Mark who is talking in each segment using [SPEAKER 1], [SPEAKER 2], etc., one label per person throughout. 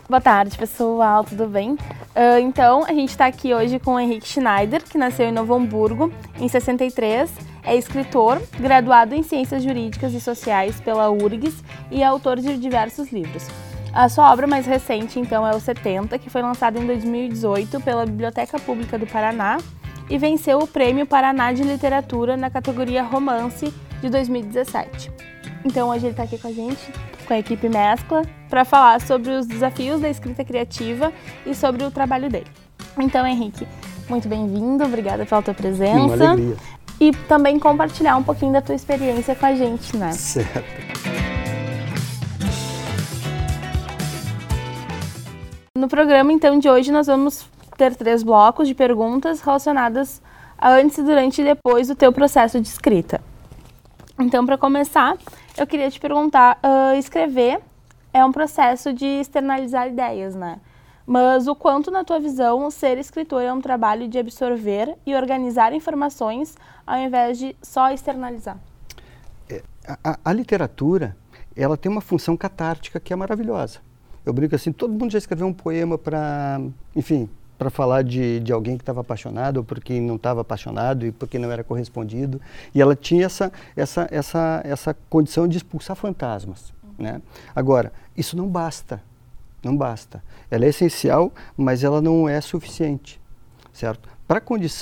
[SPEAKER 1] Boa tarde, pessoal, tudo bem? Então, a gente está aqui hoje com o Henrique Schneider, que nasceu em Novo Hamburgo, em 63, é escritor, graduado em Ciências Jurídicas e Sociais pela URGS e é autor de diversos livros. A sua obra mais recente, então, é o 70, que foi lançado em 2018 pela Biblioteca Pública do Paraná e venceu o Prêmio Paraná de Literatura na categoria Romance de 2017. Então, hoje ele está aqui com a gente, com a equipe Mescla, para falar sobre os desafios da escrita criativa e sobre o trabalho dele. Então, Henrique, muito bem-vindo, obrigada pela tua presença.
[SPEAKER 2] Uma alegria.
[SPEAKER 1] E também compartilhar um pouquinho da tua experiência com a gente, né?
[SPEAKER 2] Certo.
[SPEAKER 1] No programa, então, de hoje, nós vamos ter 3 blocos de perguntas relacionadas a antes, durante e depois do teu processo de escrita. Então, para começar, eu queria te perguntar, escrever é um processo de externalizar ideias, né? Mas o quanto, na tua visão, ser escritor é um trabalho de absorver e organizar informações ao invés de só externalizar?
[SPEAKER 2] A literatura, ela tem uma função catártica que é maravilhosa. Eu brinco assim, todo mundo já escreveu um poema para, enfim, para falar de alguém que estava apaixonado ou por quem não estava apaixonado e por quem não era correspondido. E ela tinha essa condição de expulsar fantasmas, né? Agora, isso não basta, não basta. Ela é essencial, mas ela não é suficiente, certo? Para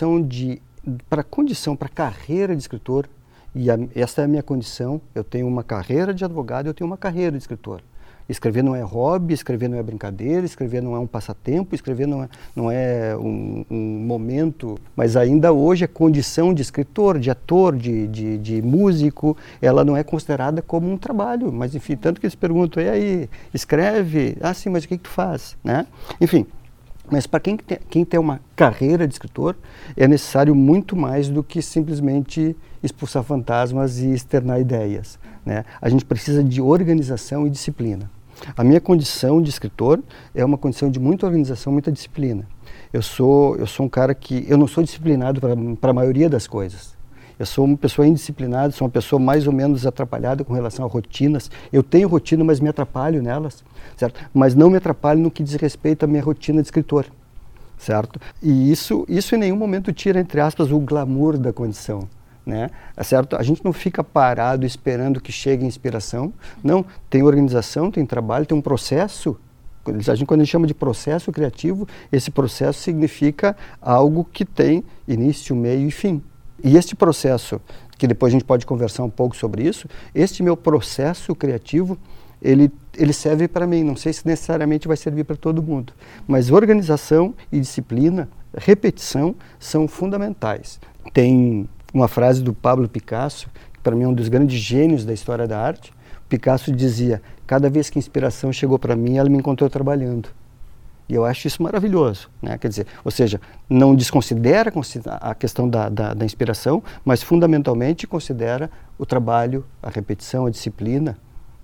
[SPEAKER 2] a carreira de escritor, essa é a minha condição, eu tenho uma carreira de advogado, eu tenho uma carreira de escritor. Escrever não é hobby, escrever não é brincadeira, escrever não é um passatempo, escrever não é um momento, mas ainda hoje a condição de escritor, de ator, de músico, ela não é considerada como um trabalho. Mas enfim, tanto que eles perguntam, e aí, escreve? Ah, sim, mas o que tu faz? Né? Enfim, mas para quem tem uma carreira de escritor, é necessário muito mais do que simplesmente expulsar fantasmas e externar ideias, né? A gente precisa de organização e disciplina. A minha condição de escritor é uma condição de muita organização, muita disciplina. Eu sou um cara que, eu não sou disciplinado para a maioria das coisas. Eu sou uma pessoa indisciplinada, sou uma pessoa mais ou menos atrapalhada com relação a rotinas. Eu tenho rotina, mas me atrapalho nelas, certo? Mas não me atrapalho no que diz respeito à minha rotina de escritor, certo? E isso em nenhum momento tira, entre aspas, o glamour da condição, né? Certo? A gente não fica parado esperando que chegue a inspiração. Não, tem organização, tem trabalho, tem um processo. Quando a gente chama de processo criativo, esse processo significa algo que tem início, meio e fim. E este processo, que depois a gente pode conversar um pouco sobre isso, este meu processo criativo, ele serve para mim, não sei se necessariamente vai servir para todo mundo, mas organização e disciplina, repetição, são fundamentais. Tem uma frase do Pablo Picasso, que para mim é um dos grandes gênios da história da arte. Picasso dizia, cada vez que a inspiração chegou para mim, ela me encontrou trabalhando. E eu acho isso maravilhoso, né? Quer dizer, ou seja, não desconsidera a questão da inspiração, mas fundamentalmente considera o trabalho, a repetição, a disciplina,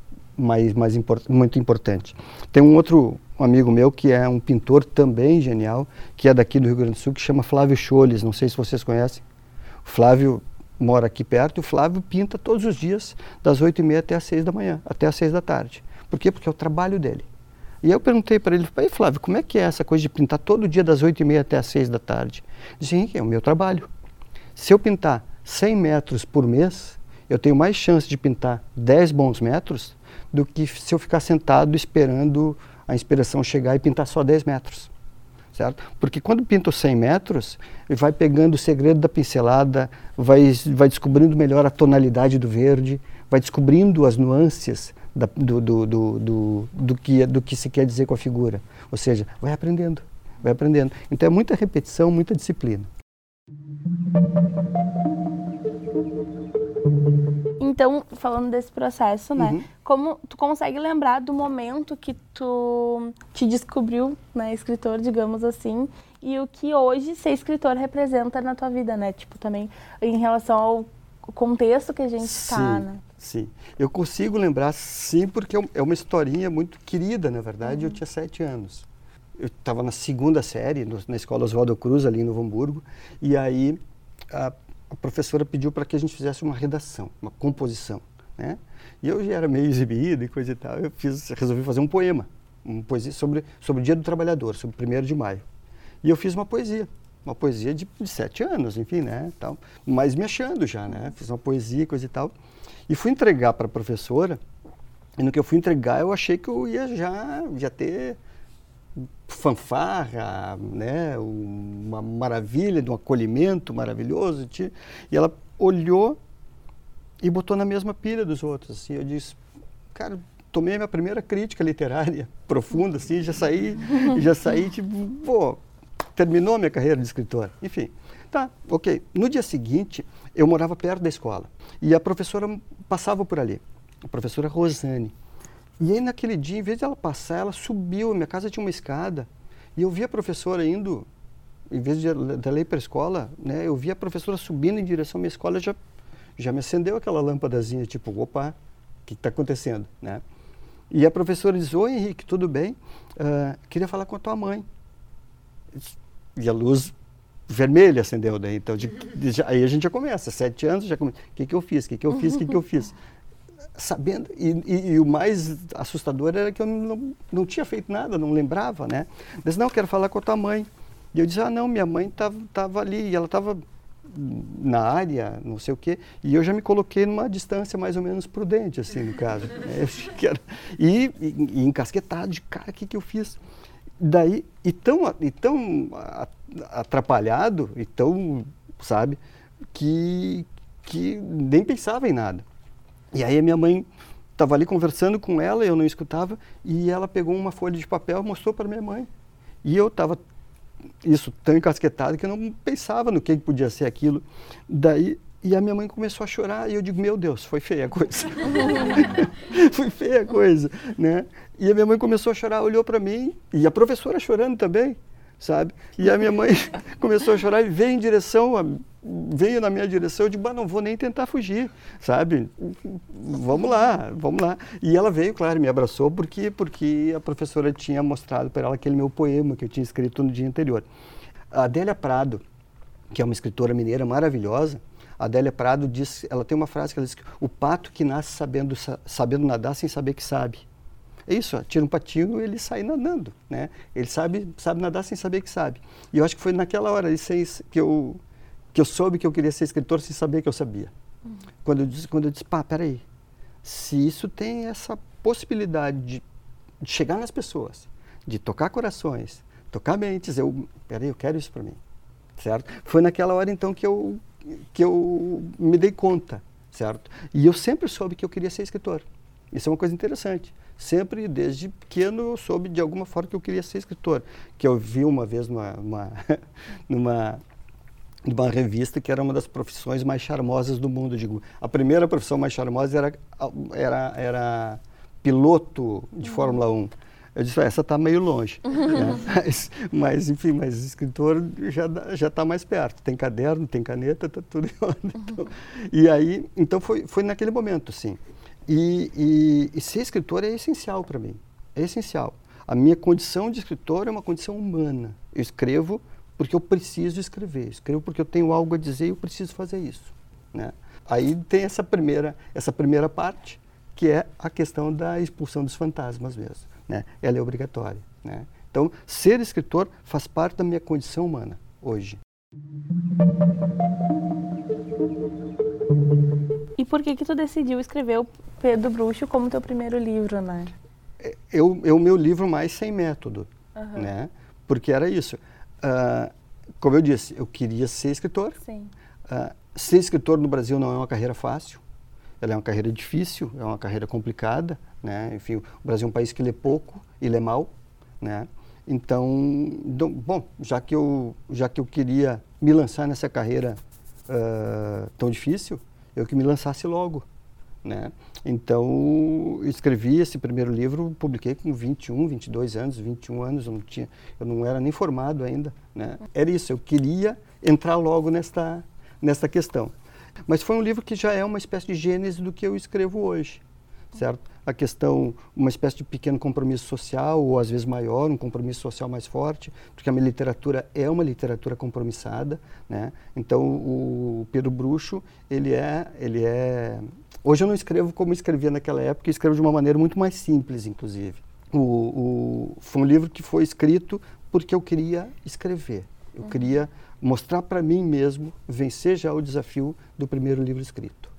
[SPEAKER 2] muito importante. Tem um outro amigo meu que é um pintor também genial, que é daqui do Rio Grande do Sul, que chama Flávio Scholes, não sei se vocês conhecem. O Flávio mora aqui perto e o Flávio pinta todos os dias, das 8h30 até às 6 da manhã, até às 6 da tarde. Por quê? Porque é o trabalho dele. E eu perguntei para ele, Flávio, como é que é essa coisa de pintar todo dia das 8h30 até às 6 da tarde? Ele disse, Henrique, é o meu trabalho. Se eu pintar 100 metros por mês, eu tenho mais chance de pintar 10 bons metros do que se eu ficar sentado esperando a inspiração chegar e pintar só 10 metros. Certo? Porque quando pinta os 100 metros, ele vai pegando o segredo da pincelada, vai descobrindo melhor a tonalidade do verde, vai descobrindo as nuances do que se quer dizer com a figura. Ou seja, vai aprendendo, vai aprendendo. Então é muita repetição, muita disciplina.
[SPEAKER 1] Então, falando desse processo, né? Como tu consegue lembrar do momento que tu te descobriu, né, escritor, digamos assim, e o que hoje ser escritor representa na tua vida, né? Tipo, também em relação ao contexto que a gente está, né?
[SPEAKER 2] Sim, eu consigo lembrar, sim, porque é uma historinha muito querida, na verdade. Eu tinha 7 anos. Eu estava na 2ª série, na escola Oswaldo Cruz, ali em Novo Hamburgo, e aí a professora pediu para que a gente fizesse uma redação, uma composição, né? E eu já era meio exibido e coisa e tal, resolvi fazer um poema, uma poesia sobre o Dia do Trabalhador, sobre o 1º de maio. E eu fiz uma poesia de 7 anos, enfim, né, tal, mas me achando já, né, fiz uma poesia, coisa e tal, e fui entregar para a professora, e no que eu fui entregar eu achei que eu ia já ter fanfarra, né, uma maravilha, de um acolhimento maravilhoso, e ela olhou e botou na mesma pilha dos outros, assim, eu disse, cara, tomei a minha primeira crítica literária profunda, assim, já saí tipo, pô, terminou a minha carreira de escritor. Enfim, tá, ok. No dia seguinte, eu morava perto da escola e a professora passava por ali, a professora Rosane. E aí, naquele dia, em vez de ela passar, ela subiu, minha casa tinha uma escada, e eu vi a professora indo, em vez de ela ir para a escola, né, eu vi a professora subindo em direção à minha escola, já me acendeu aquela lâmpadazinha, tipo, opa, o que está acontecendo, né? E a professora diz, oi Henrique, tudo bem? Queria falar com a tua mãe. E a luz vermelha acendeu daí, então aí a gente já começa, 7 anos, já começa, o que eu fiz? Sabendo, e o mais assustador era que eu não tinha feito nada, não lembrava, né? Eu disse, não, eu quero falar com a tua mãe. E eu disse, não, minha mãe estava ali, e ela estava na área, não sei o quê, e eu já me coloquei numa distância mais ou menos prudente, assim, no caso. Né? E encasquetado de, cara, o que eu fiz? Daí, e tão atrapalhado, e tão, sabe, que nem pensava em nada. E aí a minha mãe estava ali conversando com ela, eu não escutava, e ela pegou uma folha de papel e mostrou para minha mãe. E eu estava tão encasquetado que eu não pensava no que podia ser aquilo. Daí, e a minha mãe começou a chorar, e eu digo, meu Deus, foi feia a coisa. Foi feia a coisa, né? E a minha mãe começou a chorar, olhou para mim, e a professora chorando também, sabe? E a minha mãe começou a chorar e veio na minha direção, eu digo, não vou nem tentar fugir, sabe? Vamos lá. E ela veio, claro, me abraçou, porque a professora tinha mostrado para ela aquele meu poema que eu tinha escrito no dia anterior. A Adélia Prado, que é uma escritora mineira maravilhosa, a Adélia Prado ela tem uma frase que ela diz que o pato que nasce sabendo nadar sem saber que sabe. É isso, tira um patinho e ele sai nadando, né? Ele sabe nadar sem saber que sabe. E eu acho que foi naquela hora que eu soube que eu queria ser escritor sem saber que eu sabia. Quando eu disse, peraí, se isso tem essa possibilidade de chegar nas pessoas, de tocar corações, tocar mentes, eu quero isso para mim, certo? Foi naquela hora então que eu me dei conta, certo? E eu sempre soube que eu queria ser escritor. Isso é uma coisa interessante. Sempre, desde pequeno, eu soube de alguma forma que eu queria ser escritor. Que eu vi uma vez numa revista que era uma das profissões mais charmosas do mundo. Digo, a primeira profissão mais charmosa era piloto de Fórmula 1. Eu disse, essa está meio longe. Né? Mas, enfim, escritor já está mais perto. Tem caderno, tem caneta, está tudo em ordem. E aí, então foi naquele momento, sim. E ser escritor é essencial para mim, é essencial. A minha condição de escritor é uma condição humana. Eu escrevo porque eu preciso escrever, escrevo porque eu tenho algo a dizer e eu preciso fazer isso. Né? Aí tem essa primeira parte, que é a questão da expulsão dos fantasmas mesmo. Né? Ela é obrigatória. Né? Então, ser escritor faz parte da minha condição humana, hoje.
[SPEAKER 1] E por que tu decidiu escrever o Pedro Bruxo como teu primeiro livro, né?
[SPEAKER 2] É o meu livro mais sem método, né? Porque era isso. Como eu disse, eu queria ser escritor.
[SPEAKER 1] Sim.
[SPEAKER 2] Ser escritor no Brasil não é uma carreira fácil. Ela é uma carreira difícil, é uma carreira complicada, né? Enfim, o Brasil é um país que lê pouco e lê mal, né? Então, bom, já que eu queria me lançar nessa carreira tão difícil, eu que me lançasse logo, né? Então, escrevi esse primeiro livro, publiquei com 22 anos, eu não era nem formado ainda, né? Era isso, eu queria entrar logo nesta questão. Mas foi um livro que já é uma espécie de gênese do que eu escrevo hoje, certo? A questão, uma espécie de pequeno compromisso social, ou às vezes maior, um compromisso social mais forte, porque a minha literatura é uma literatura compromissada, né? Então, o Pedro Bruxo, ele é... Hoje eu não escrevo como escrevia naquela época, eu escrevo de uma maneira muito mais simples, inclusive, Foi um livro que foi escrito porque eu queria escrever. Eu queria mostrar para mim mesmo, vencer já o desafio do primeiro livro escrito.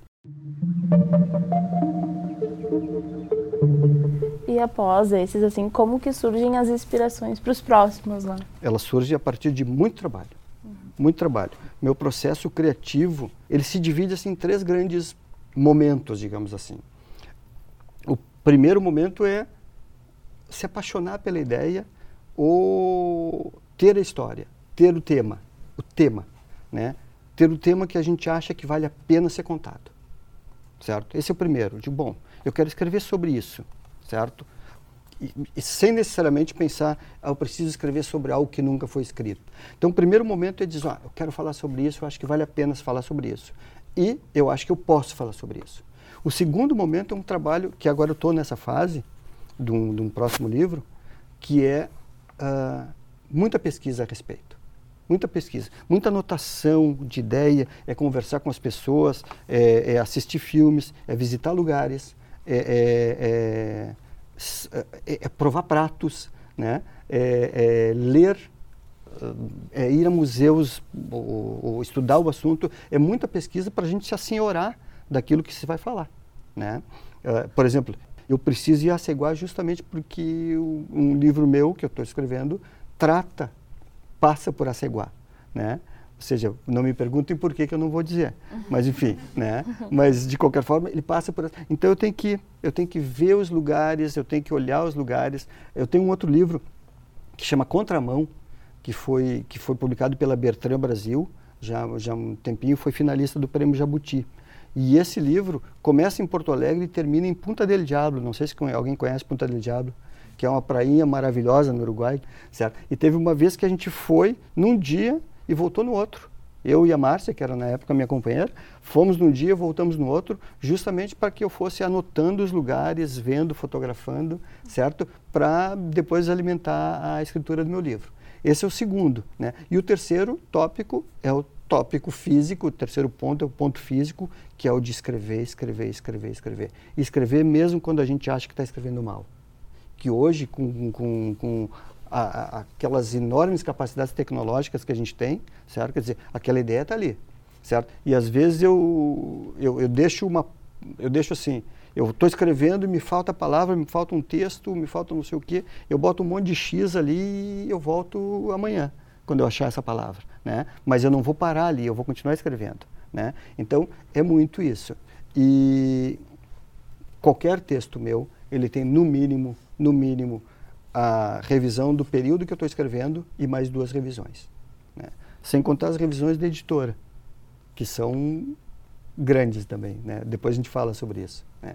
[SPEAKER 1] E após esses, assim, como que surgem as inspirações para os próximos lá?
[SPEAKER 2] Ela surge a partir de muito trabalho. Muito trabalho. Meu processo criativo, ele se divide assim, em 3 grandes momentos, digamos assim. O primeiro momento é se apaixonar pela ideia ou ter a história, ter o tema, né? Ter o tema que a gente acha que vale a pena ser contado, certo? Esse é o primeiro. Digo, bom, eu quero escrever sobre isso, certo? E sem necessariamente pensar, eu preciso escrever sobre algo que nunca foi escrito. Então, o primeiro momento é dizer, eu quero falar sobre isso, eu acho que vale a pena falar sobre isso. E eu acho que eu posso falar sobre isso. O segundo momento é um trabalho que agora eu estou nessa fase de um próximo livro, que é muita pesquisa a respeito. Muita pesquisa, muita anotação de ideia, é conversar com as pessoas, é assistir filmes, é visitar lugares, é provar pratos, né? Ler, ir a museus ou estudar o assunto. É muita pesquisa para a gente se assenhorar daquilo que se vai falar, né? Por exemplo, eu preciso ir a Aceguá justamente porque um livro meu que eu estou escrevendo passa por Aceguá, né? Ou seja, não me perguntem por que eu não vou dizer, mas enfim, né? Mas de qualquer forma ele passa por. Então eu tenho que ver os lugares, eu tenho que olhar os lugares. Eu tenho um outro livro que chama Contramão, que foi publicado pela Bertrand Brasil, já há um tempinho, foi finalista do Prêmio Jabuti. E esse livro começa em Porto Alegre e termina em Punta del Diablo. Não sei se alguém conhece Punta del Diablo, que é uma prainha maravilhosa no Uruguai, certo? E teve uma vez que a gente foi num dia e voltou no outro. Eu e a Márcia, que era na época minha companheira, fomos num dia, voltamos no outro, justamente para que eu fosse anotando os lugares, vendo, fotografando, certo? Para depois alimentar a escritura do meu livro. Esse é o segundo, né? E o terceiro tópico é o tópico físico, o terceiro ponto é o ponto físico, que é o de escrever. E escrever mesmo quando a gente acha que está escrevendo mal. Que hoje, com aquelas enormes capacidades tecnológicas que a gente tem, certo? Quer dizer, aquela ideia está ali, certo? E às vezes eu deixo assim, eu estou escrevendo e me falta a palavra, me falta um texto, me falta não sei o quê, eu boto um monte de X ali e eu volto amanhã, quando eu achar essa palavra, né? Mas eu não vou parar ali, eu vou continuar escrevendo, né? Então, é muito isso. E qualquer texto meu, ele tem no mínimo, a revisão do período que eu estou escrevendo e mais 2 revisões, né? Sem contar as revisões da editora, que são grandes também, né? Depois a gente fala sobre isso, né?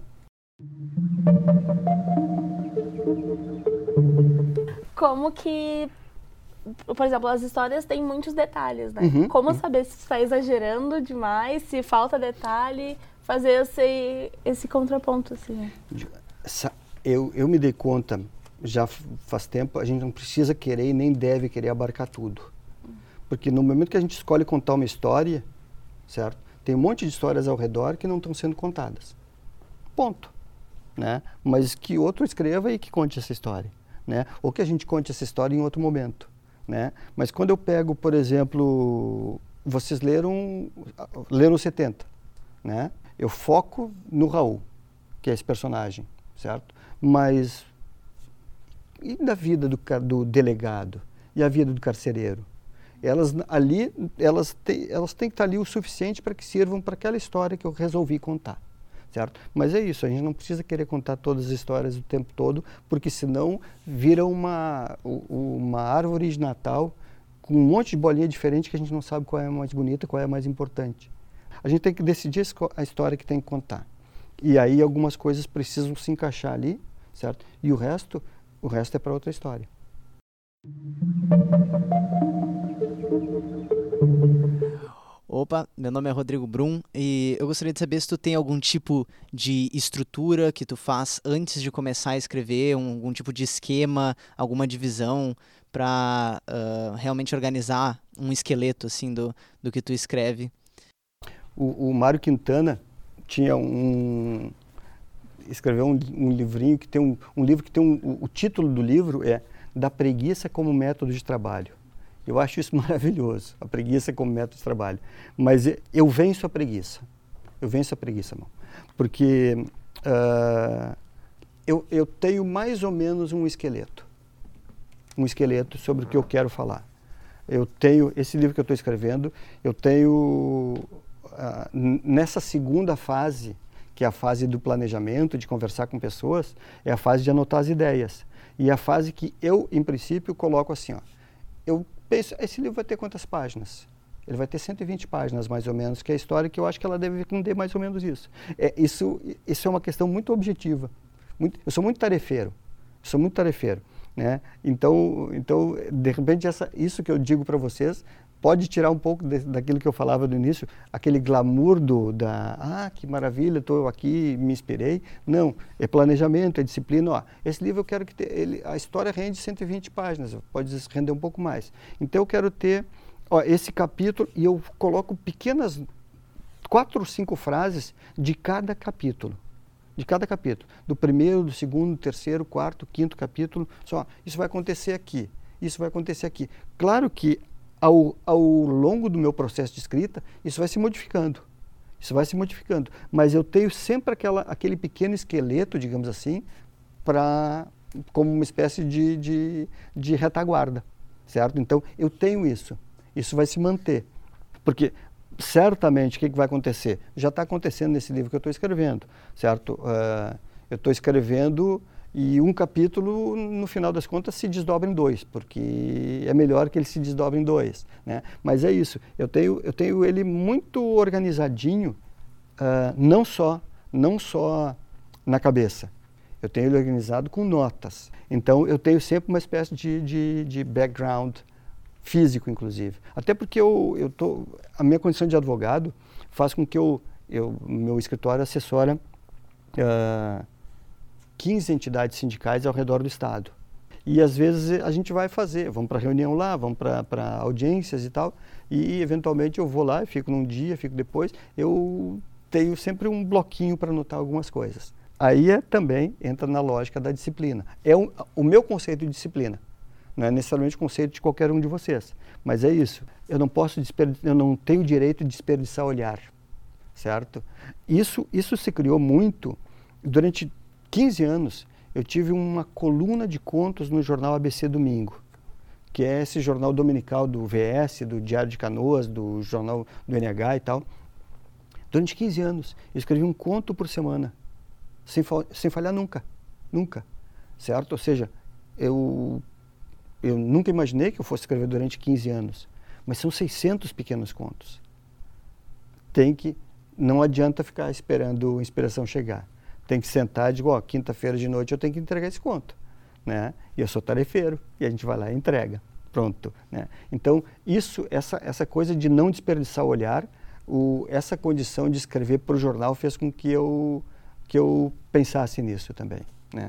[SPEAKER 1] Como que, por exemplo, as histórias têm muitos detalhes, né? Como saber se está exagerando demais, se falta detalhe, fazer esse contraponto, assim, né?
[SPEAKER 2] Eu me dei conta, já faz tempo, a gente não precisa querer e nem deve querer abarcar tudo. Porque no momento que a gente escolhe contar uma história, certo? Tem um monte de histórias ao redor que não estão sendo contadas. Ponto. Né? Mas que outro escreva e que conte essa história, né? Ou que a gente conte essa história em outro momento, né? Mas quando eu pego, por exemplo, vocês leram 70, né? Eu foco no Raul, que é esse personagem, certo? Mas e da vida do delegado? E a vida do carcereiro? Elas têm que estar ali o suficiente para que sirvam para aquela história que eu resolvi contar. Certo? Mas é isso, a gente não precisa querer contar todas as histórias o tempo todo, porque senão vira uma árvore de Natal com um monte de bolinha diferente que a gente não sabe qual é a mais bonita, qual é a mais importante. A gente tem que decidir a história que tem que contar. E aí algumas coisas precisam se encaixar ali, certo? E o resto é para outra história.
[SPEAKER 3] Opa, meu nome é Rodrigo Brum e eu gostaria de saber se tu tem algum tipo de estrutura que tu faz antes de começar a escrever, algum tipo de esquema, alguma divisão para realmente organizar um esqueleto assim do que tu escreve.
[SPEAKER 2] O Mário Quintana tinha escrever um livrinho que tem um livro que tem o título do livro é Da Preguiça como Método de Trabalho. Eu acho isso maravilhoso, a preguiça como método de trabalho. Mas eu venço a preguiça. Eu venço a preguiça, irmão. Porque eu tenho mais ou menos um esqueleto sobre o que eu quero falar. Eu tenho, esse livro que eu estou escrevendo, eu tenho, nessa segunda fase, que é a fase do planejamento, de conversar com pessoas, é a fase de anotar as ideias. E a fase que eu, em princípio, coloco assim, ó, eu penso, esse livro vai ter quantas páginas? Ele vai ter 120 páginas, mais ou menos, que é a história que eu acho que ela deve render mais ou menos isso. Isso é uma questão muito objetiva. Eu sou muito tarefeiro. Né? Então, de repente, isso que eu digo para vocês pode tirar um pouco daquilo que eu falava no início, aquele glamour que maravilha, estou aqui, me inspirei. Não, é planejamento, é disciplina. Ó, esse livro eu quero que a história rende 120 páginas, pode render um pouco mais. Então eu quero ter esse capítulo e eu coloco pequenas 4 ou 5 frases de cada capítulo. Do primeiro, do segundo, terceiro, quarto, quinto capítulo. Isso vai acontecer aqui, isso vai acontecer aqui. Claro que ao longo do meu processo de escrita, isso vai se modificando, mas eu tenho sempre aquele pequeno esqueleto, digamos assim, como uma espécie de retaguarda, certo? Então, eu tenho isso vai se manter, porque certamente o que vai acontecer? Já está acontecendo nesse livro que eu estou escrevendo, certo? Eu estou escrevendo e um capítulo, no final das contas, se desdobra em 2, porque é melhor que ele se desdobre em 2, né? Mas é isso, eu tenho ele muito organizadinho, não só na cabeça, eu tenho ele organizado com notas. Então, eu tenho sempre uma espécie de background físico, inclusive. Até porque a minha condição de advogado faz com que meu escritório assessora 15 entidades sindicais ao redor do estado. E às vezes a gente vamos para reunião lá, vamos para audiências e tal, e eventualmente eu vou lá, fico num dia, fico depois, eu tenho sempre um bloquinho para anotar algumas coisas. Aí também entra na lógica da disciplina. O meu conceito de disciplina, não é necessariamente o conceito de qualquer um de vocês, mas é isso. Eu não tenho direito de desperdiçar olhar, certo? Isso se criou muito durante 15 anos. Eu tive uma coluna de contos no jornal ABC Domingo, que é esse jornal dominical do VS, do Diário de Canoas, do jornal do NH e tal. Durante 15 anos, eu escrevi um conto por semana, sem falhar nunca, certo? Ou seja, eu nunca imaginei que eu fosse escrever durante 15 anos, mas são 600 pequenos contos. Não adianta ficar esperando a inspiração chegar. Tem que sentar e dizer, quinta-feira de noite eu tenho que entregar esse conto, né? E eu sou tarefeiro, e a gente vai lá e entrega, pronto, né? Então, essa coisa de não desperdiçar o olhar, essa condição de escrever para o jornal fez com que eu pensasse nisso também, né?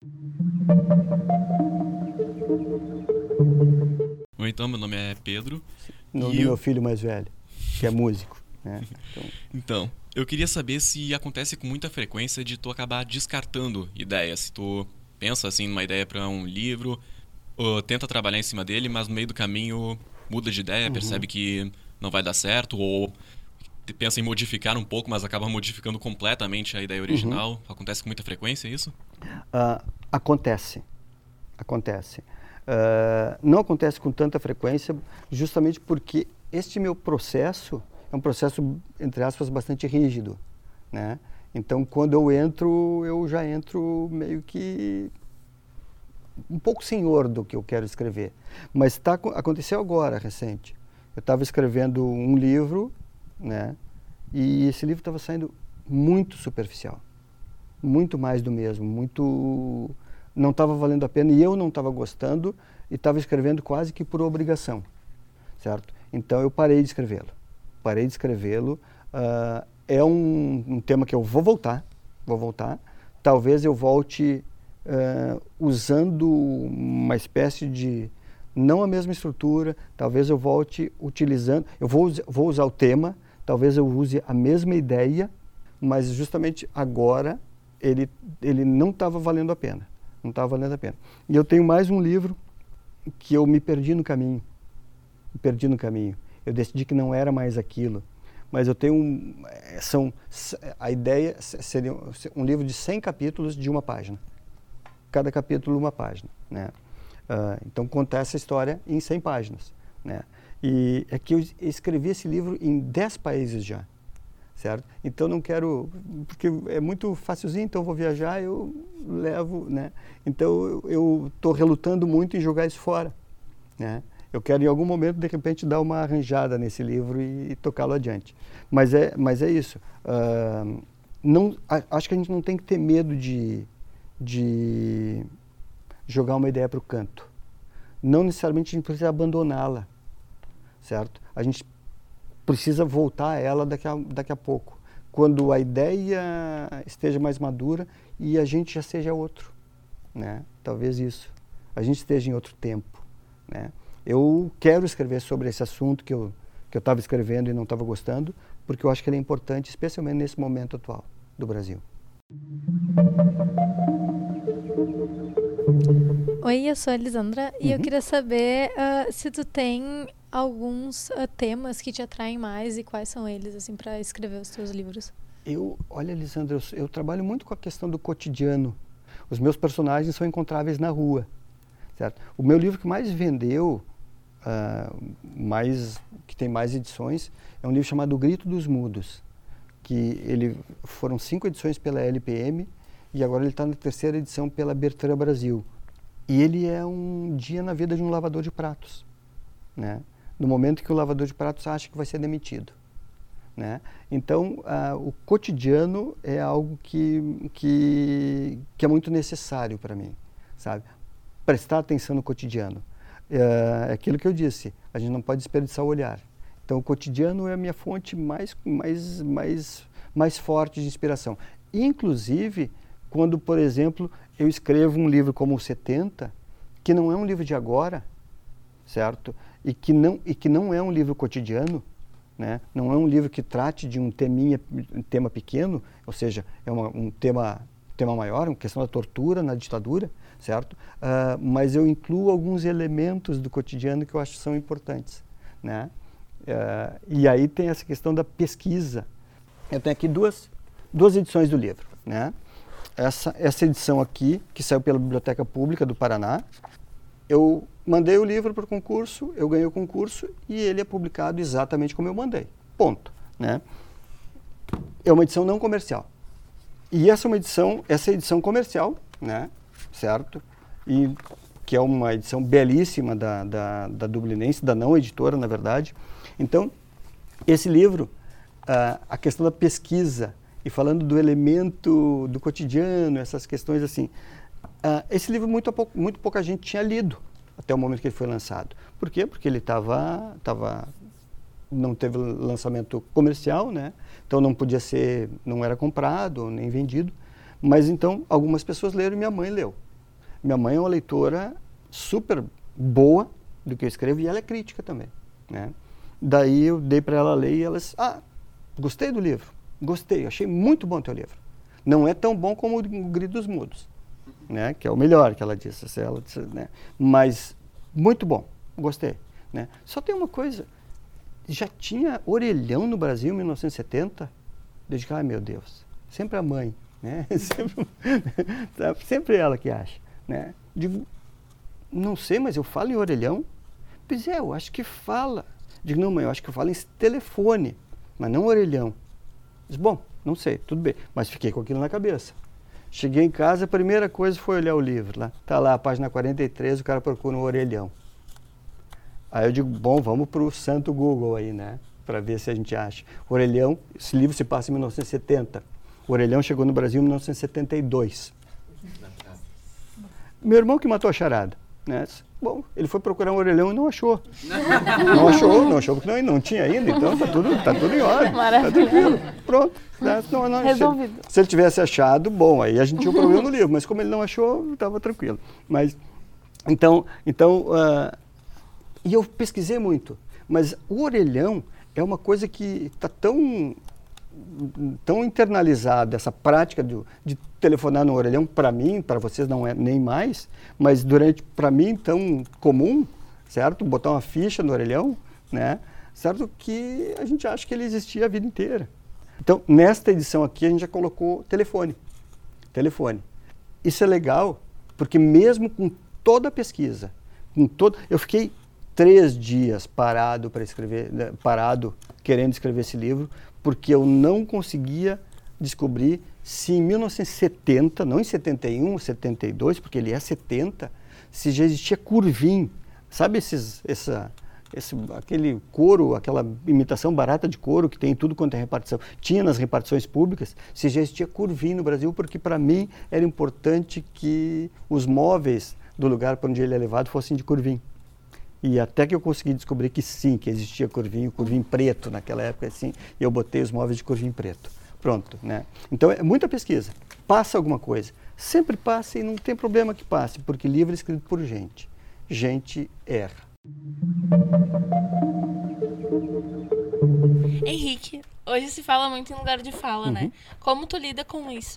[SPEAKER 4] Oi, então, meu nome é Pedro.
[SPEAKER 2] Meu filho mais velho, que é músico, né?
[SPEAKER 4] Então, eu queria saber se acontece com muita frequência de tu acabar descartando ideias. Se tu pensa assim numa ideia para um livro, ou tenta trabalhar em cima dele, mas no meio do caminho muda de ideia, percebe que não vai dar certo, ou pensa em modificar um pouco, mas acaba modificando completamente a ideia original. Acontece com muita frequência isso?
[SPEAKER 2] Acontece. Não acontece com tanta frequência, justamente porque este meu processo é um processo, entre aspas, bastante rígido, né? Então, quando eu já entro meio que um pouco senhor do que eu quero escrever. Mas aconteceu agora, recente. Eu estava escrevendo um livro, né? E esse livro estava saindo muito superficial. Muito mais do mesmo, não estava valendo a pena e eu não estava gostando e estava escrevendo quase que por obrigação, certo? Então, eu parei de escrevê-lo. É um tema que eu vou voltar. Talvez eu volte usando uma espécie de, não a mesma estrutura, talvez eu volte utilizando, eu vou usar o tema, talvez eu use a mesma ideia, mas justamente agora ele não estava valendo a pena. Não estava valendo a pena. E eu tenho mais um livro que eu me perdi no caminho. Eu decidi que não era mais aquilo. Mas eu tenho a ideia seria um livro de 100 capítulos de uma página. Cada capítulo uma página, né? Então conta essa história em 100 páginas, né? E é que eu escrevi esse livro em 10 países já, certo? Então não quero, porque é muito facilzinho, então eu vou viajar, eu levo, né? Então eu estou relutando muito em jogar isso fora, né? Eu quero em algum momento, de repente, dar uma arranjada nesse livro e tocá-lo adiante. Mas é isso. Acho que a gente não tem que ter medo de jogar uma ideia para o canto. Não necessariamente a gente precisa abandoná-la, certo? A gente precisa voltar a ela daqui a pouco, quando a ideia esteja mais madura e a gente já seja outro, né? Talvez isso. A gente esteja em outro tempo, né? Eu quero escrever sobre esse assunto que eu estava escrevendo e não estava gostando, porque eu acho que ele é importante, especialmente nesse momento atual do Brasil.
[SPEAKER 5] Oi, eu sou a Elisandra e eu queria saber se tu tem alguns temas que te atraem mais e quais são eles, assim, para escrever os teus livros.
[SPEAKER 2] Olha, Elisandra, eu trabalho muito com a questão do cotidiano. Os meus personagens são encontráveis na rua, certo? O meu livro que mais vendeu, que tem mais edições, é um livro chamado O Grito dos Mudos, que foram 5 edições pela LPM e agora ele está na 3ª edição pela Bertrand Brasil. E ele é um dia na vida de um lavador de pratos, né? No momento que o lavador de pratos acha que vai ser demitido, né? Então, o cotidiano é algo que é muito necessário para mim, sabe? Prestar atenção no cotidiano. É aquilo que eu disse, a gente não pode desperdiçar o olhar. Então, o cotidiano é a minha fonte mais forte de inspiração. Inclusive, quando, por exemplo, eu escrevo um livro como o 70, que não é um livro de agora, certo? E que não é um livro cotidiano, né? Não é um livro que trate de um tema pequeno, ou seja, é um tema maior, uma questão da tortura na ditadura, certo? Mas eu incluo alguns elementos do cotidiano que eu acho que são importantes, né? E aí tem essa questão da pesquisa. Eu tenho aqui duas edições do livro, né? Essa edição aqui, que saiu pela Biblioteca Pública do Paraná, eu mandei o livro para o concurso, eu ganhei o concurso e ele é publicado exatamente como eu mandei. Ponto, né? É uma edição não comercial. E essa edição comercial, né? Certo? E que é uma edição belíssima da Dublinense, da Não Editora, na verdade. Então, esse livro, a questão da pesquisa e falando do elemento do cotidiano, essas questões assim, esse livro muito pouca gente tinha lido até o momento que ele foi lançado. Por quê? Porque ele não teve lançamento comercial, né? Então não era comprado nem vendido. Mas então algumas pessoas leram e minha mãe leu. Minha mãe é uma leitora super boa do que eu escrevo e ela é crítica também, né? Daí eu dei para ela ler e elas, gostei do livro, gostei, achei muito bom o teu livro. Não é tão bom como o Grito dos Mudos, né? Que é o melhor que ela disse, né? Mas muito bom, gostei, né? Só tem uma coisa, já tinha orelhão no Brasil em 1970? Eu digo, meu Deus, sempre a mãe, né? Sempre ela que acha, né? Digo, não sei, mas eu falo em orelhão? Pois é, eu acho que fala. Digo, não, mãe, eu acho que eu falo em telefone, mas não orelhão. Diz, bom, não sei, tudo bem, mas fiquei com aquilo na cabeça. Cheguei em casa, a primeira coisa foi olhar o livro lá. Tá lá, a página 43, o cara procura um orelhão. Aí eu digo, bom, vamos para o santo Google aí, né? Para ver se a gente acha. Orelhão, esse livro se passa em 1970. O orelhão chegou no Brasil em 1972. Meu irmão que matou a charada, né? Bom, ele foi procurar um orelhão e não achou. Não achou porque não tinha ainda, então tá tudo em ordem.
[SPEAKER 1] Maravilha.
[SPEAKER 2] Tá tranquilo. Pronto.
[SPEAKER 1] Resolvido.
[SPEAKER 2] Se ele tivesse achado, bom, aí a gente tinha um problema no livro, mas como ele não achou, estava tranquilo. Mas, então e eu pesquisei muito, mas o orelhão é uma coisa que está tão tão internalizado essa prática de telefonar no orelhão, para mim, para vocês não é nem mais, mas para mim tão comum, certo? Botar uma ficha no orelhão, né? Certo? Que a gente acha que ele existia a vida inteira. Então, nesta edição aqui, a gente já colocou telefone. Isso é legal, porque mesmo com toda a pesquisa, eu fiquei 3 dias parado para escrever, querendo escrever esse livro, porque eu não conseguia descobrir se em 1970, não em 71, 72, porque ele é 70, se já existia curvim. Sabe aquele couro, aquela imitação barata de couro que tem em tudo quanto é repartição, tinha nas repartições públicas, se já existia curvim no Brasil, porque para mim era importante que os móveis do lugar para onde ele é levado fossem de curvim. E até que eu consegui descobrir que sim, que existia curvim, o curvim preto naquela época, assim, e eu botei os móveis de curvim preto. Pronto, né? Então é muita pesquisa. Passa alguma coisa. Sempre passa e não tem problema que passe, porque livro é escrito por gente. Gente erra.
[SPEAKER 1] Henrique, hoje se fala muito em lugar de fala, né? Como tu lida com isso?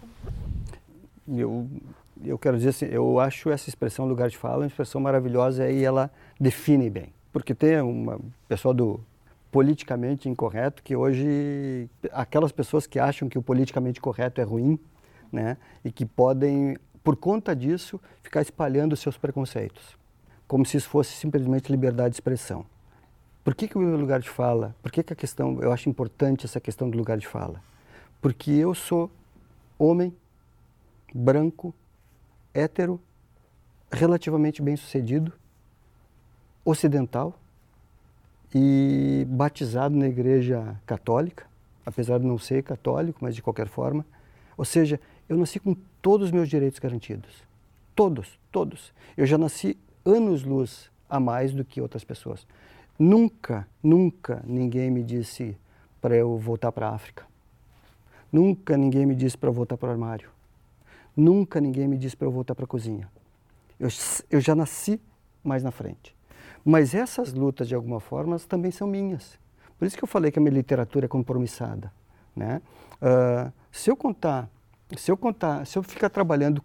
[SPEAKER 2] Eu quero dizer assim, eu acho essa expressão lugar de fala uma expressão maravilhosa e ela define bem. Porque tem uma pessoa do politicamente incorreto que hoje, aquelas pessoas que acham que o politicamente correto é ruim, né? E que podem, por conta disso, ficar espalhando seus preconceitos. Como se isso fosse simplesmente liberdade de expressão. Por que o lugar de fala? Por que a questão, eu acho importante essa questão do lugar de fala? Porque eu sou homem, branco, hétero, relativamente bem-sucedido, ocidental e batizado na igreja católica, apesar de não ser católico, mas de qualquer forma. Ou seja, eu nasci com todos os meus direitos garantidos. Todos. Eu já nasci anos-luz a mais do que outras pessoas. Nunca ninguém me disse para eu voltar para a África. Nunca ninguém me disse para eu voltar para o armário. Nunca ninguém me disse para eu voltar para a cozinha. Eu já nasci mais na frente. Mas essas lutas, de alguma forma, também são minhas. Por isso que eu falei que a minha literatura é compromissada, né? Se eu ficar trabalhando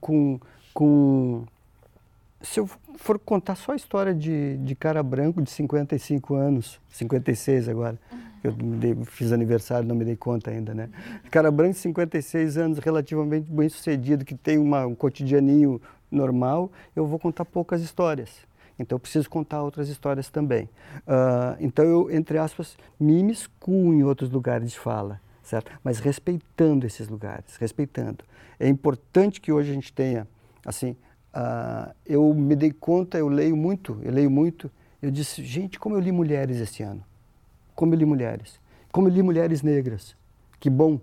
[SPEAKER 2] se eu for contar só a história de cara branco de 55 anos, 56 agora, eu fiz aniversário, não me dei conta ainda, né? Cara branco de 56 anos, relativamente bem sucedido, que tem um cotidianinho normal, eu vou contar poucas histórias. Então eu preciso contar outras histórias também. Então eu, entre aspas, me imiscuo em outros lugares de fala, certo? Mas respeitando esses lugares, respeitando. É importante que hoje a gente tenha, assim, eu me dei conta, eu leio muito, eu disse, gente, como eu li mulheres esse ano. Como eu li mulheres negras. Que bom.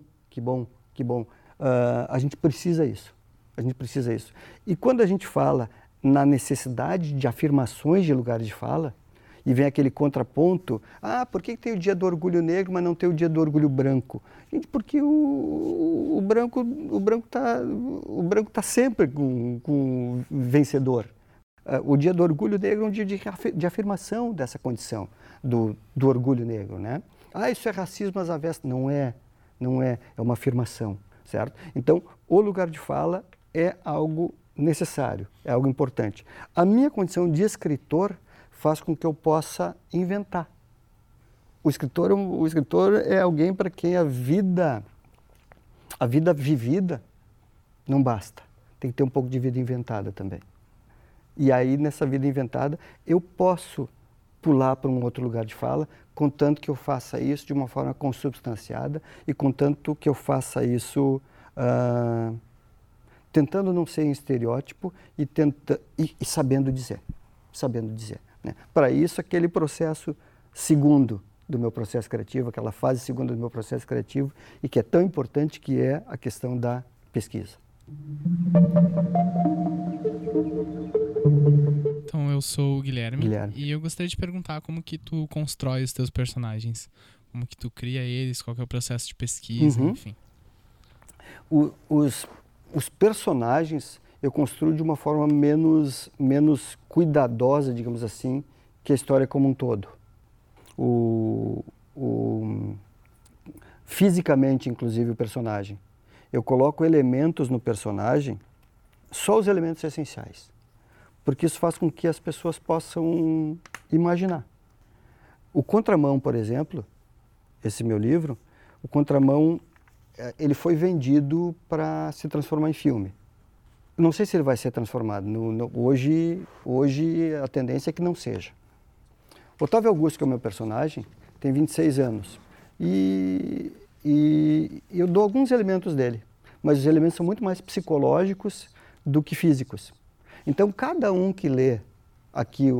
[SPEAKER 2] A gente precisa isso. E quando a gente fala na necessidade de afirmações de lugares de fala, e vem aquele contraponto, por que tem o dia do orgulho negro, mas não tem o dia do orgulho branco? Gente, porque o branco tá sempre com vencedor. O dia do orgulho negro é um dia de afirmação dessa condição do orgulho negro, né? Isso é racismo às avessas. Não é uma afirmação, certo? Então, o lugar de fala é algo necessário, é algo importante. A minha condição de escritor faz com que eu possa inventar. O escritor é alguém para quem a vida vivida não basta. Tem que ter um pouco de vida inventada também. E aí, nessa vida inventada, eu posso pular para um outro lugar de fala, contanto que eu faça isso de uma forma consubstanciada e contanto que eu faça isso tentando não ser em estereótipo e sabendo dizer. Né? Para isso, aquele processo segundo do meu processo criativo, aquela fase segunda do meu processo criativo, e que é tão importante, que é a questão da pesquisa.
[SPEAKER 6] Então, eu sou o Guilherme e eu gostaria de perguntar como que tu constrói os teus personagens, como que tu cria eles, qual que é o processo de pesquisa, enfim.
[SPEAKER 2] Os personagens eu construo de uma forma menos cuidadosa, digamos assim, que a história como um todo. fisicamente, inclusive, o personagem. Eu coloco elementos no personagem, só os elementos essenciais, porque isso faz com que as pessoas possam imaginar. O Contramão, por exemplo, esse meu livro, o Contramão, ele foi vendido para se transformar em filme. Não sei se ele vai ser transformado. Hoje a tendência é que não seja. Otávio Augusto, que é o meu personagem, tem 26 anos. E eu dou alguns elementos dele, mas os elementos são muito mais psicológicos do que físicos. Então, cada um que lê aqui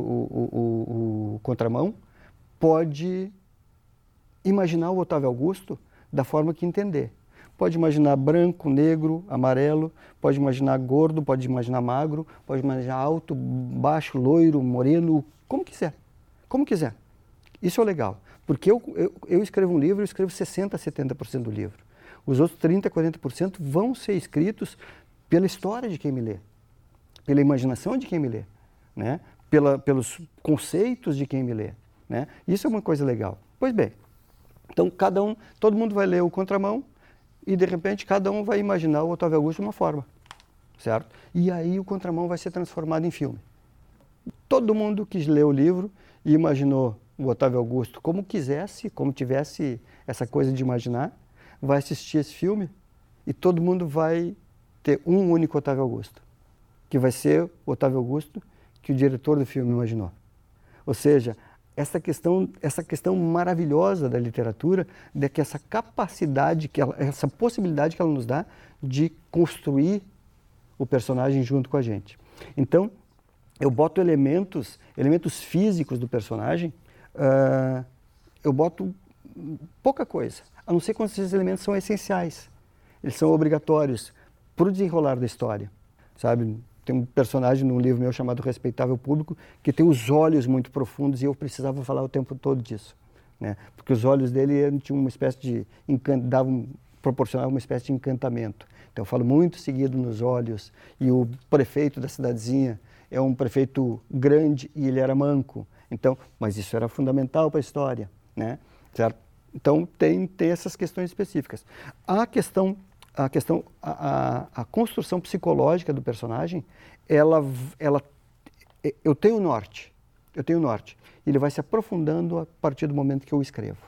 [SPEAKER 2] o Contramão pode imaginar o Otávio Augusto da forma que entender. Pode imaginar branco, negro, amarelo, pode imaginar gordo, pode imaginar magro, pode imaginar alto, baixo, loiro, moreno, como quiser. Como quiser. Isso é legal, porque eu escrevo um livro, eu escrevo 60%, 70% do livro. Os outros 30%, 40% vão ser escritos pela história de quem me lê, pela imaginação de quem me lê, né? Pelos conceitos de quem me lê, né? Isso é uma coisa legal. Pois bem, então todo mundo vai ler o Contramão e de repente cada um vai imaginar o Otávio Augusto de uma forma, certo? E aí o Contramão vai ser transformado em filme. Todo mundo que lê o livro e imaginou o Otávio Augusto como quisesse, como tivesse essa coisa de imaginar, vai assistir esse filme e todo mundo vai ter um único Otávio Augusto, que vai ser o Otávio Augusto que o diretor do filme imaginou. Ou seja, essa questão maravilhosa da literatura, de que essa capacidade, essa possibilidade que ela nos dá de construir o personagem junto com a gente. Então, eu boto elementos físicos do personagem, eu boto pouca coisa, a não ser quando esses elementos são essenciais. Eles são obrigatórios para o desenrolar da história, sabe? Tem um personagem num livro meu chamado Respeitável Público que tem os olhos muito profundos e eu precisava falar o tempo todo disso, né? Porque os olhos dele tinham uma espécie de proporcionavam uma espécie de encantamento. Então eu falo muito seguido nos olhos e o prefeito da cidadezinha é um prefeito grande e ele era manco. Então, mas isso era fundamental para a história, né? Certo? Então tem essas questões específicas. A construção psicológica do personagem, eu tenho norte. Ele vai se aprofundando a partir do momento que eu escrevo.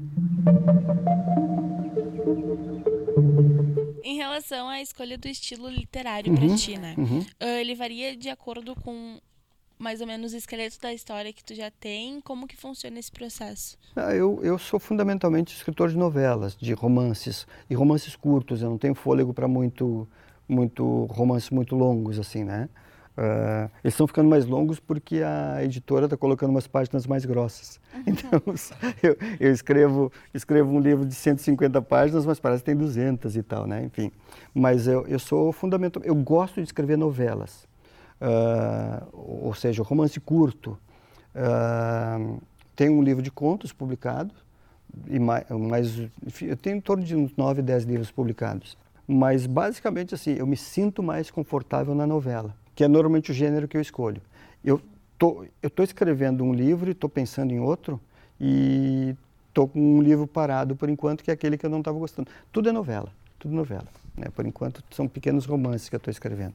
[SPEAKER 1] Em relação à escolha do estilo literário para ti, né? Ele varia de acordo com mais ou menos o esqueleto da história que tu já tem? Como que funciona esse processo?
[SPEAKER 2] Eu sou fundamentalmente escritor de novelas, de romances, e romances curtos. Eu não tenho fôlego para muito romances muito longos, assim, né? Eles estão ficando mais longos porque a editora está colocando umas páginas mais grossas. Então, eu escrevo um livro de 150 páginas, mas parece que tem 200 e tal, né? Enfim, mas eu sou fundamental. Eu gosto de escrever novelas. Ou seja, romance curto. Tenho um livro de contos publicado, enfim, eu tenho em torno de uns 9, 10 livros publicados. Mas, basicamente, assim, eu me sinto mais confortável na novela, que é normalmente o gênero que eu escolho. Eu tô escrevendo um livro e estou pensando em outro, e estou com um livro parado, por enquanto, que é aquele que eu não estava gostando. Tudo é novela. Né? Por enquanto, são pequenos romances que eu estou escrevendo.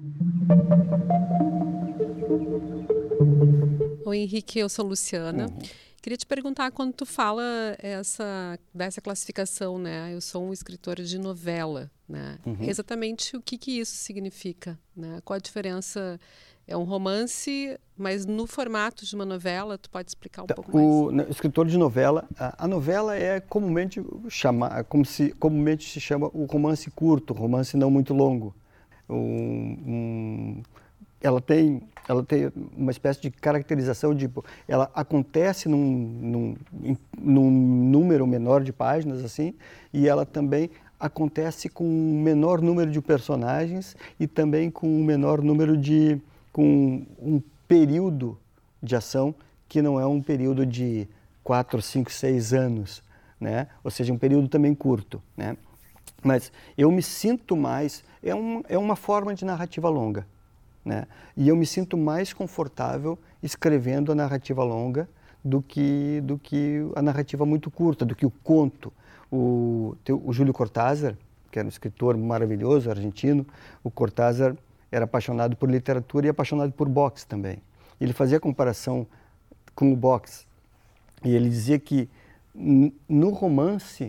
[SPEAKER 7] Oi, Henrique, eu sou Luciana. Queria te perguntar, quando tu fala dessa classificação, né? Eu sou um escritor de novela, né? Exatamente o que isso significa, né? Qual a diferença? É um romance, mas no formato de uma novela, tu pode explicar um pouco mais?
[SPEAKER 2] O escritor de novela, a novela é comumente se chama o romance curto, romance não muito longo. Ela tem uma espécie de caracterização, ela acontece num número menor de páginas, assim, e ela também acontece com um menor número de personagens e também com um menor número com um período de ação que não é um período de 4, 5, 6 anos, né? Ou seja, um período também curto, né? Mas eu me sinto mais, é uma forma de narrativa longa, né? E eu me sinto mais confortável escrevendo a narrativa longa do que a narrativa muito curta, do que o conto. o Júlio Cortázar, que era um escritor maravilhoso, argentino. O Cortázar era apaixonado por literatura e apaixonado por boxe também. Ele fazia comparação com o boxe. E ele dizia que no romance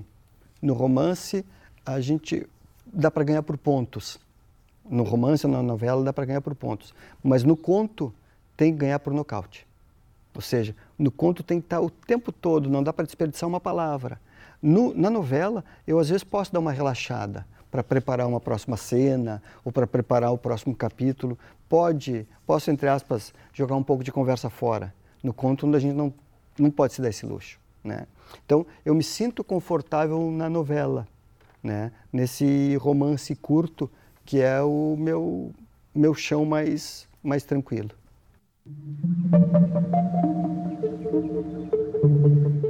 [SPEAKER 2] a gente dá para ganhar por pontos. No romance ou na novela dá para ganhar por pontos. Mas no conto tem que ganhar por nocaute. Ou seja, no conto tem que estar o tempo todo, não dá para desperdiçar uma palavra. Na novela, eu às vezes posso dar uma relaxada para preparar uma próxima cena ou para preparar o próximo capítulo. Posso, entre aspas, jogar um pouco de conversa fora. No conto, onde a gente não pode se dar esse luxo, né? Então, eu me sinto confortável na novela, né? Nesse romance curto, que é o meu chão mais tranquilo.